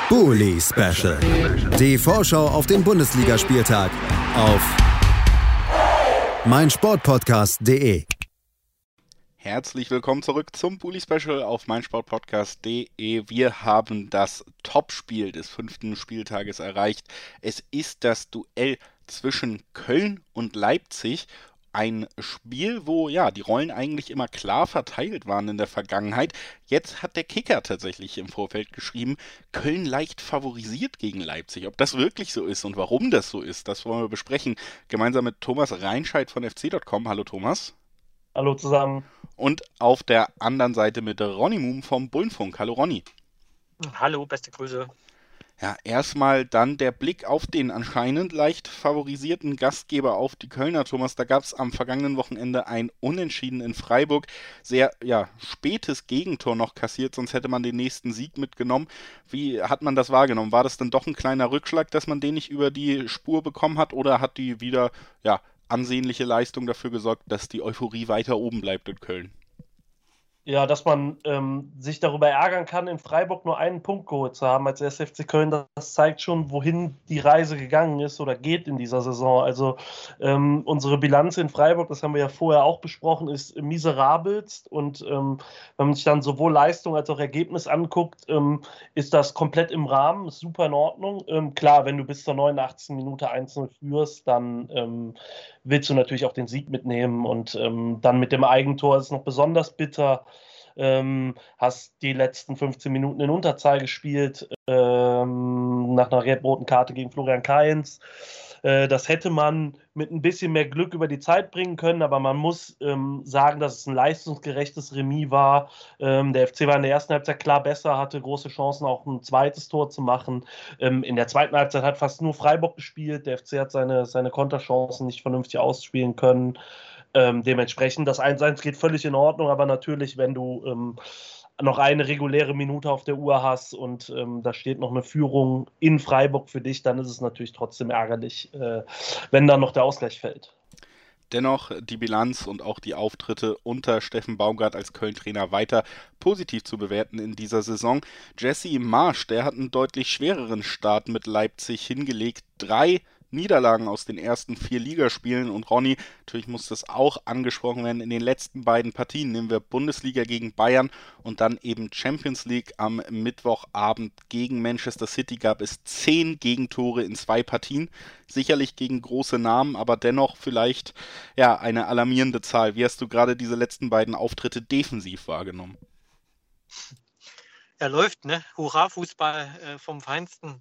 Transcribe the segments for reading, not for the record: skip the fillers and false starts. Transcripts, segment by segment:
Bully Special. Die Vorschau auf den Bundesligaspieltag auf meinsportpodcast.de. Herzlich willkommen zurück zum Bully Special auf meinsportpodcast.de. Wir haben das Topspiel des 5. Spieltages erreicht. Es ist das Duell zwischen Köln und Leipzig. Ein Spiel, wo ja die Rollen eigentlich immer klar verteilt waren in der Vergangenheit. Jetzt hat der Kicker tatsächlich im Vorfeld geschrieben, Köln leicht favorisiert gegen Leipzig. Ob das wirklich so ist und warum das so ist, das wollen wir besprechen. Gemeinsam mit Thomas Reinscheid von fc.com. Hallo Thomas. Hallo zusammen. Und auf der anderen Seite mit Ronny Muhm vom Bullenfunk. Hallo Ronny. Hallo, beste Grüße. Ja, erstmal dann der Blick auf den anscheinend leicht favorisierten Gastgeber, auf die Kölner, Thomas. Da gab es am vergangenen Wochenende ein Unentschieden in Freiburg. Sehr, spätes Gegentor noch kassiert, sonst hätte man den nächsten Sieg mitgenommen. Wie hat man das wahrgenommen? War das dann doch ein kleiner Rückschlag, dass man den nicht über die Spur bekommen hat? Oder hat die wieder, ansehnliche Leistung dafür gesorgt, dass die Euphorie weiter oben bleibt in Köln? Ja, dass man sich darüber ärgern kann, in Freiburg nur einen Punkt geholt zu haben als 1. FC Köln, das zeigt schon, wohin die Reise gegangen ist oder geht in dieser Saison. Also unsere Bilanz in Freiburg, das haben wir ja vorher auch besprochen, ist miserabelst. Und wenn man sich dann sowohl Leistung als auch Ergebnis anguckt, ist das komplett im Rahmen, ist super in Ordnung. Klar, wenn du bis zur 89. Minute 1-0 führst, dann willst du natürlich auch den Sieg mitnehmen. Und dann mit dem Eigentor ist es noch besonders bitter. Hast die letzten 15 Minuten in Unterzahl gespielt, nach einer gelb-roten Karte gegen Florian Kainz. Das hätte man mit ein bisschen mehr Glück über die Zeit bringen können, aber man muss sagen, dass es ein leistungsgerechtes Remis war. Der FC war in der ersten Halbzeit klar besser, hatte große Chancen, auch ein zweites Tor zu machen. In der zweiten Halbzeit hat fast nur Freiburg gespielt. Der FC hat seine Konterchancen nicht vernünftig ausspielen können. Dementsprechend, das 1-1 geht völlig in Ordnung, aber natürlich, wenn du noch eine reguläre Minute auf der Uhr hast und da steht noch eine Führung in Freiburg für dich, dann ist es natürlich trotzdem ärgerlich, wenn dann noch der Ausgleich fällt. Dennoch die Bilanz und auch die Auftritte unter Steffen Baumgart als Köln-Trainer weiter positiv zu bewerten in dieser Saison. Jesse Marsch, der hat einen deutlich schwereren Start mit Leipzig hingelegt. 3 Niederlagen aus den ersten 4 Ligaspielen. Und Ronny, natürlich muss das auch angesprochen werden, in den letzten beiden Partien nehmen wir Bundesliga gegen Bayern und dann eben Champions League am Mittwochabend gegen Manchester City gab es 10 Gegentore in 2 Partien. Sicherlich gegen große Namen, aber dennoch vielleicht eine alarmierende Zahl. Wie hast du gerade diese letzten beiden Auftritte defensiv wahrgenommen? Er läuft, ne? Hurra-Fußball vom Feinsten.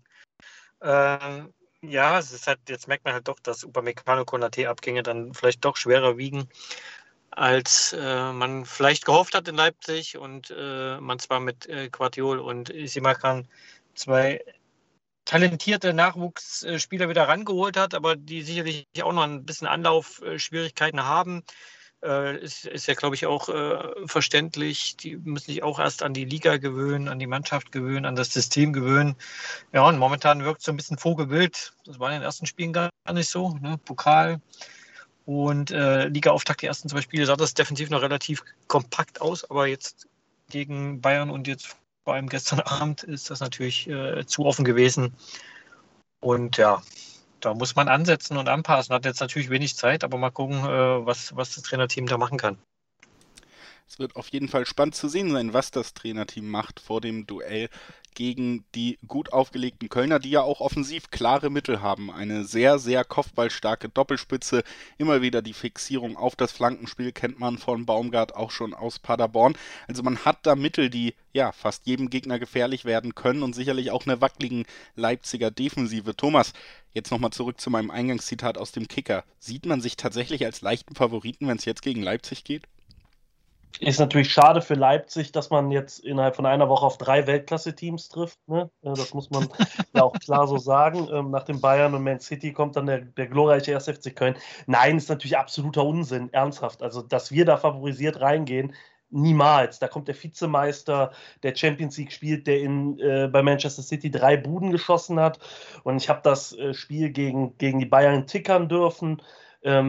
Ja, es ist halt, jetzt merkt man halt doch, dass Upamecano Konaté-Abgänge dann vielleicht doch schwerer wiegen, als man vielleicht gehofft hat in Leipzig und man zwar mit Guardiol und Simakan 2 talentierte Nachwuchsspieler wieder rangeholt hat, aber die sicherlich auch noch ein bisschen Anlaufschwierigkeiten haben. Ist ja, glaube ich, auch verständlich. Die müssen sich auch erst an die Liga gewöhnen, an die Mannschaft gewöhnen, an das System gewöhnen. Ja, und momentan wirkt es so ein bisschen vogelwild. Das war in den ersten Spielen gar nicht so. Ne? Pokal und Liga-Auftakt, die ersten 2 Spiele, sah das defensiv noch relativ kompakt aus. Aber jetzt gegen Bayern und jetzt vor allem gestern Abend ist das natürlich zu offen gewesen. Und ja, da muss man ansetzen und anpassen. Hat jetzt natürlich wenig Zeit, aber mal gucken, was das Trainerteam da machen kann. Es wird auf jeden Fall spannend zu sehen sein, was das Trainerteam macht vor dem Duell gegen die gut aufgelegten Kölner, die ja auch offensiv klare Mittel haben. Eine sehr, sehr kopfballstarke Doppelspitze. Immer wieder die Fixierung auf das Flankenspiel kennt man von Baumgart auch schon aus Paderborn. Also man hat da Mittel, die fast jedem Gegner gefährlich werden können und sicherlich auch eine wackeligen Leipziger Defensive. Thomas, jetzt nochmal zurück zu meinem Eingangszitat aus dem Kicker. Sieht man sich tatsächlich als leichten Favoriten, wenn es jetzt gegen Leipzig geht? Ist natürlich schade für Leipzig, dass man jetzt innerhalb von einer Woche auf 3 Weltklasse-Teams trifft. Ne? Das muss man ja auch klar so sagen. Nach dem Bayern und Man City kommt dann der glorreiche 1. FC Köln. Nein, ist natürlich absoluter Unsinn, ernsthaft. Also, dass wir da favorisiert reingehen, niemals. Da kommt der Vizemeister, der Champions League spielt, der bei Manchester City 3 Buden geschossen hat. Und ich habe das Spiel gegen die Bayern tickern dürfen.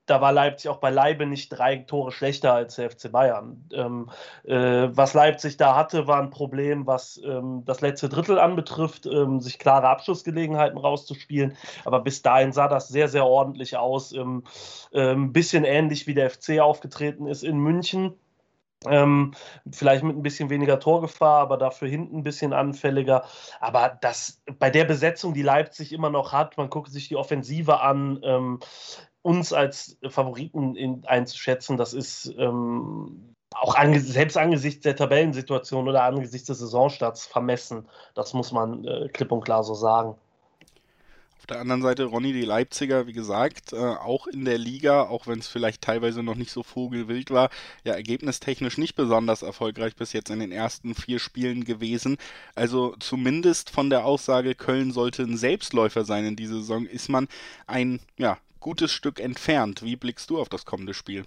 da war Leipzig auch beileibe nicht 3 Tore schlechter als der FC Bayern. Was Leipzig da hatte, war ein Problem, was das letzte Drittel anbetrifft, sich klare Abschlussgelegenheiten rauszuspielen. Aber bis dahin sah das sehr, sehr ordentlich aus. Ein bisschen ähnlich wie der FC aufgetreten ist in München. Vielleicht mit ein bisschen weniger Torgefahr, aber dafür hinten ein bisschen anfälliger. Aber bei der Besetzung, die Leipzig immer noch hat, man guckt sich die Offensive an, uns als Favoriten einzuschätzen, das ist auch selbst angesichts der Tabellensituation oder angesichts des Saisonstarts vermessen. Das muss man klipp und klar so sagen. Auf der anderen Seite, Ronny, die Leipziger, wie gesagt, auch in der Liga, auch wenn es vielleicht teilweise noch nicht so vogelwild war, ja, ergebnistechnisch nicht besonders erfolgreich bis jetzt in den ersten 4 Spielen gewesen. Also zumindest von der Aussage, Köln sollte ein Selbstläufer sein in dieser Saison, ist man ein, ja, gutes Stück entfernt. Wie blickst du auf das kommende Spiel?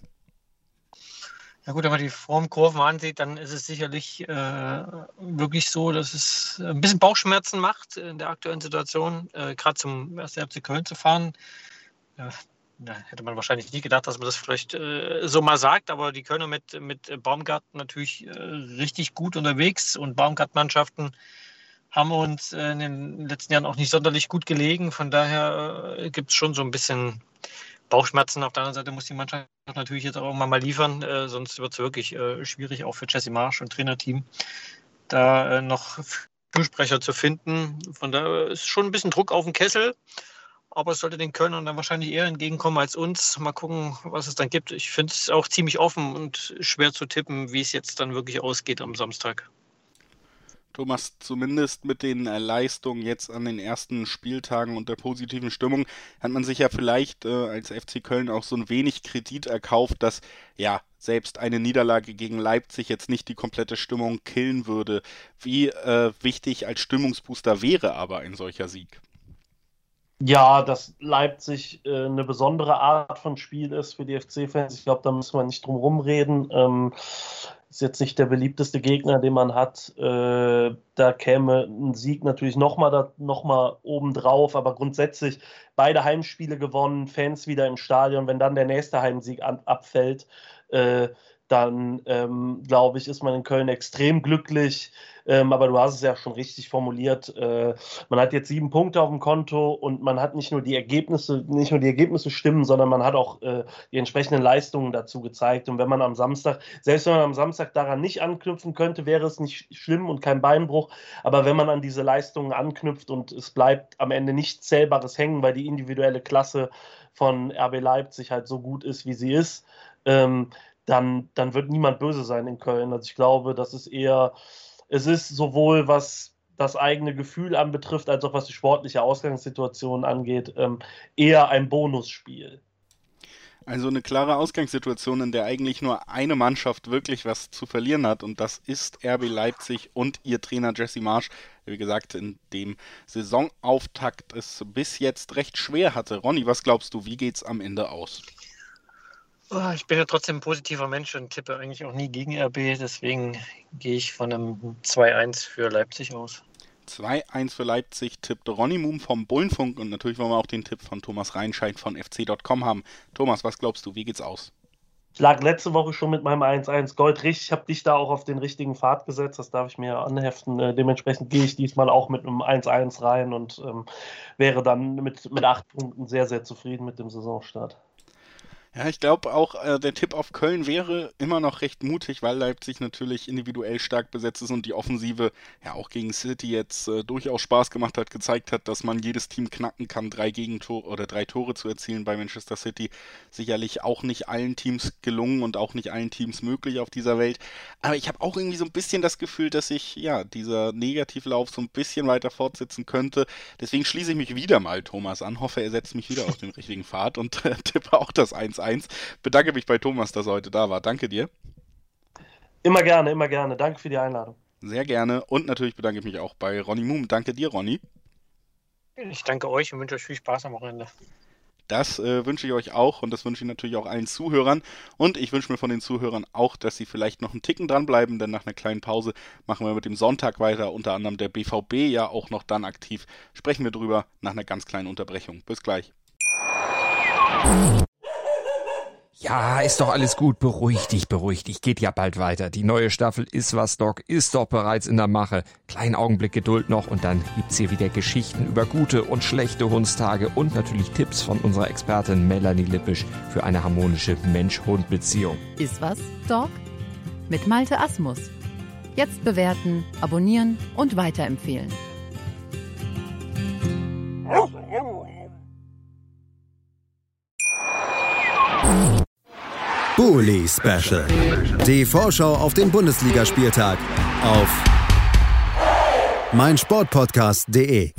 Ja gut, wenn man die Formkurven ansieht, dann ist es sicherlich wirklich so, dass es ein bisschen Bauchschmerzen macht in der aktuellen Situation, gerade zum 1. FC Köln zu fahren. Da hätte man wahrscheinlich nie gedacht, dass man das vielleicht so mal sagt, aber die Kölner mit Baumgart natürlich richtig gut unterwegs und Baumgart-Mannschaften haben uns in den letzten Jahren auch nicht sonderlich gut gelegen. Von daher gibt es schon so ein bisschen Bauchschmerzen. Auf der anderen Seite muss die Mannschaft natürlich jetzt auch mal liefern, sonst wird es wirklich schwierig, auch für Jesse Marsch und Trainerteam, da noch Fürsprecher zu finden. Von daher ist schon ein bisschen Druck auf den Kessel, aber es sollte den Kölnern dann wahrscheinlich eher entgegenkommen als uns. Mal gucken, was es dann gibt. Ich finde es auch ziemlich offen und schwer zu tippen, wie es jetzt dann wirklich ausgeht am Samstag. Thomas, zumindest mit den Leistungen jetzt an den ersten Spieltagen und der positiven Stimmung hat man sich ja vielleicht als FC Köln auch so ein wenig Kredit erkauft, dass ja selbst eine Niederlage gegen Leipzig jetzt nicht die komplette Stimmung killen würde. Wie wichtig als Stimmungsbooster wäre aber ein solcher Sieg? Ja, dass Leipzig eine besondere Art von Spiel ist für die FC-Fans. Ich glaube, da müssen wir nicht drum rumreden. Ist jetzt nicht der beliebteste Gegner, den man hat. Da käme ein Sieg natürlich noch mal oben drauf. Aber grundsätzlich beide Heimspiele gewonnen, Fans wieder im Stadion. Wenn dann der nächste Heimsieg abfällt, dann glaube ich, ist man in Köln extrem glücklich. Aber du hast es ja schon richtig formuliert. Man hat jetzt 7 Punkte auf dem Konto und man hat nicht nur die Ergebnisse stimmen, sondern man hat auch die entsprechenden Leistungen dazu gezeigt. Und wenn man selbst wenn man am Samstag daran nicht anknüpfen könnte, wäre es nicht schlimm und kein Beinbruch. Aber wenn man an diese Leistungen anknüpft und es bleibt am Ende nichts Zählbares hängen, weil die individuelle Klasse von RB Leipzig halt so gut ist, wie sie ist, dann wird niemand böse sein in Köln. Also ich glaube, es ist sowohl was das eigene Gefühl anbetrifft, als auch was die sportliche Ausgangssituation angeht, eher ein Bonusspiel. Also eine klare Ausgangssituation, in der eigentlich nur eine Mannschaft wirklich was zu verlieren hat, und das ist RB Leipzig und ihr Trainer Jesse Marsch, der wie gesagt in dem Saisonauftakt es bis jetzt recht schwer hatte. Ronny, was glaubst du, wie geht's am Ende aus? Ich bin ja trotzdem ein positiver Mensch und tippe eigentlich auch nie gegen RB, deswegen gehe ich von einem 2-1 für Leipzig aus. 2-1 für Leipzig tippt Ronny Muhm vom Bullenfunk, und natürlich wollen wir auch den Tipp von Thomas Reinscheid von fc.com haben. Thomas, was glaubst du, wie geht's aus? Ich lag letzte Woche schon mit meinem 1-1 Gold richtig. Ich habe dich da auch auf den richtigen Pfad gesetzt, das darf ich mir anheften. Dementsprechend gehe ich diesmal auch mit einem 1-1 rein und wäre dann mit 8 Punkten sehr, sehr zufrieden mit dem Saisonstart. Ja, ich glaube auch, der Tipp auf Köln wäre immer noch recht mutig, weil Leipzig natürlich individuell stark besetzt ist und die Offensive ja auch gegen City jetzt durchaus Spaß gemacht hat, gezeigt hat, dass man jedes Team knacken kann, 3 Tore zu erzielen bei Manchester City. Sicherlich auch nicht allen Teams gelungen und auch nicht allen Teams möglich auf dieser Welt. Aber ich habe auch irgendwie so ein bisschen das Gefühl, dass sich ja dieser Negativlauf so ein bisschen weiter fortsetzen könnte. Deswegen schließe ich mich wieder mal Thomas an, hoffe, er setzt mich wieder auf den richtigen Pfad und tippe auch das 1-1. Bedanke mich bei Thomas, dass er heute da war. Danke dir. Immer gerne, immer gerne. Danke für die Einladung. Sehr gerne. Und natürlich bedanke ich mich auch bei Ronny Muhm. Danke dir, Ronny. Ich danke euch und wünsche euch viel Spaß am Wochenende. Das wünsche ich euch auch, und das wünsche ich natürlich auch allen Zuhörern. Und ich wünsche mir von den Zuhörern auch, dass sie vielleicht noch einen Ticken dranbleiben, denn nach einer kleinen Pause machen wir mit dem Sonntag weiter. Unter anderem der BVB ja auch noch dann aktiv. Sprechen wir drüber nach einer ganz kleinen Unterbrechung. Bis gleich. Ja, ist doch alles gut. Beruhig dich. Geht ja bald weiter. Die neue Staffel Iswas Dog ist doch bereits in der Mache. Kleinen Augenblick Geduld noch und dann gibt's hier wieder Geschichten über gute und schlechte Hundstage und natürlich Tipps von unserer Expertin Melanie Lippisch für eine harmonische Mensch-Hund-Beziehung. Iswas Dog? Mit Malte Asmus. Jetzt bewerten, abonnieren und weiterempfehlen. Bully Special. Die Vorschau auf den Bundesligaspieltag auf meinsportpodcast.de.